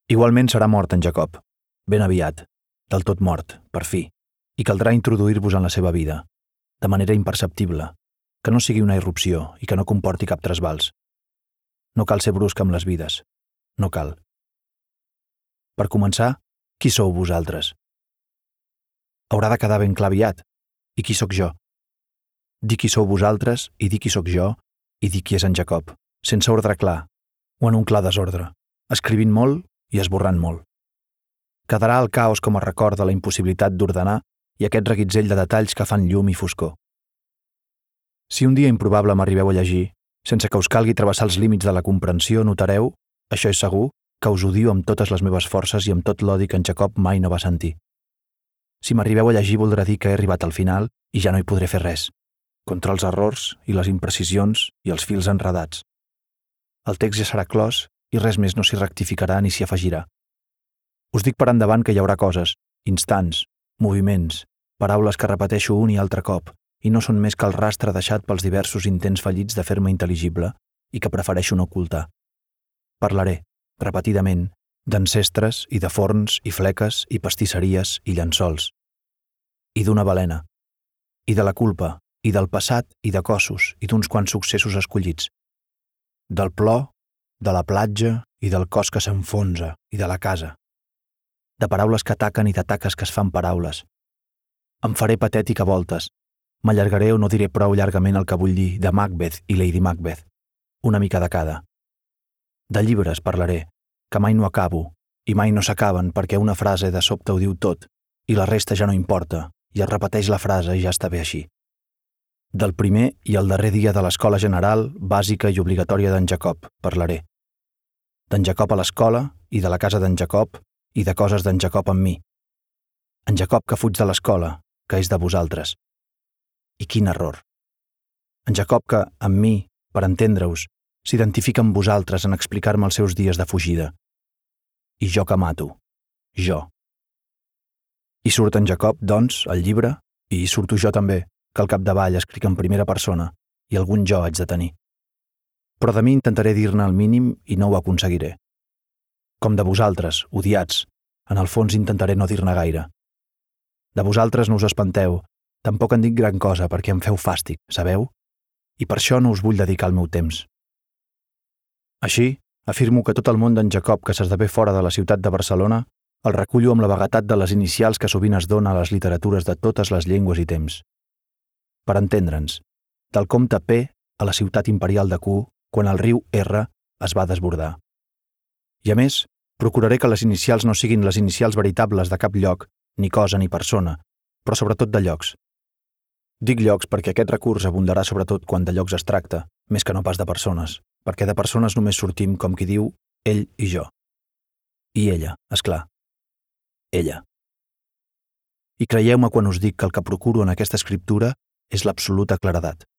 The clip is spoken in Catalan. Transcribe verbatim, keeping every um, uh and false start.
Igualment serà mort en Jacob, ben aviat, del tot mort, per fi, i caldrà introduir-vos en la seva vida, de manera imperceptible, que no sigui una irrupció i que no comporti cap trasbals. No cal ser brusc amb les vides, no cal. Per començar, qui sou vosaltres? Haurà de quedar ben clar aviat. I qui sóc jo? Dir qui sou vosaltres i dir qui sóc jo i dir qui és en Jacob, sense ordre clar, o en un clar desordre, escrivint molt i esborrant molt. Quedarà el caos com a record de la impossibilitat d'ordenar i aquest reguitzell de detalls que fan llum i foscor. Si un dia improbable m'arribeu a llegir, sense que us calgui travessar els límits de la comprensió, notareu, això és segur, que us odio amb totes les meves forces i amb tot l'odi que en Jacob mai no va sentir. Si m'arribeu a llegir voldrà dir que he arribat al final i ja no hi podré fer res, contra els errors i les imprecisions i els fils enredats. El text ja serà clos i res més no s'hi rectificarà ni s'hi afegirà. Us dic per endavant que hi haurà coses, instants, moviments, paraules que repeteixo un i altre cop i no són més que el rastre deixat pels diversos intents fallits de fer-me intel·ligible i que prefereixo no ocultar. Parlaré, repetidament, d'ancestres i de forns i fleques i pastisseries i llençols. I d'una balena. I de la culpa, i del passat i de cossos i d'uns quants successos escollits. Del plor, de la platja i del cos que s'enfonsa i de la casa. De paraules que ataquen i de taques que es fan paraules. Em faré patètic a voltes. M'allargaré o no diré prou llargament el que vull dir de Macbeth i Lady Macbeth. Una mica de cada. De llibres parlaré, que mai no acabo i mai no s'acaben perquè una frase de sobte ho diu tot i la resta ja no importa i es repeteix la frase i ja està bé així. Del primer i el darrer dia de l'escola general, bàsica i obligatòria d'en Jacob parlaré. D'en Jacob a l'escola i de la casa d'en Jacob i de coses d'en Jacob amb mi. En Jacob que fuig de l'escola, que és de vosaltres. I quin error. En Jacob que, amb mi, per entendre-us, s'identifica amb vosaltres en explicar-me els seus dies de fugida. I jo que mato. Jo. I surt en Jacob, doncs, al llibre, i hi surto jo també, que al capdavall escric en primera persona, i algun jo haig de tenir. Però de mi intentaré dir-ne el mínim i no ho aconseguiré. Com de vosaltres, odiats, en el fons intentaré no dir-ne gaire. De vosaltres no us espanteu, tampoc en dic gran cosa perquè em feu fàstic, sabeu? I per això no us vull dedicar el meu temps. Així, afirmo que tot el món d'en Jacob que s'esdevé fora de la ciutat de Barcelona el recullo amb la vaguetat de les inicials que sovint es dona a les literatures de totes les llengües i temps. Per entendre'ns, del comte P a la ciutat imperial de Q quan el riu R es va desbordar. I a més, procuraré que les inicials no siguin les inicials veritables de cap lloc, ni cosa ni persona, però sobretot de llocs. Dic llocs perquè aquest recurs abundarà sobretot quan de llocs es tracta, més que no pas de persones, perquè de persones només sortim, com qui diu, ell i jo. I ella, és clar. Ella. I creieu-me quan us dic que el que procuro en aquesta escriptura és l'absoluta claredat.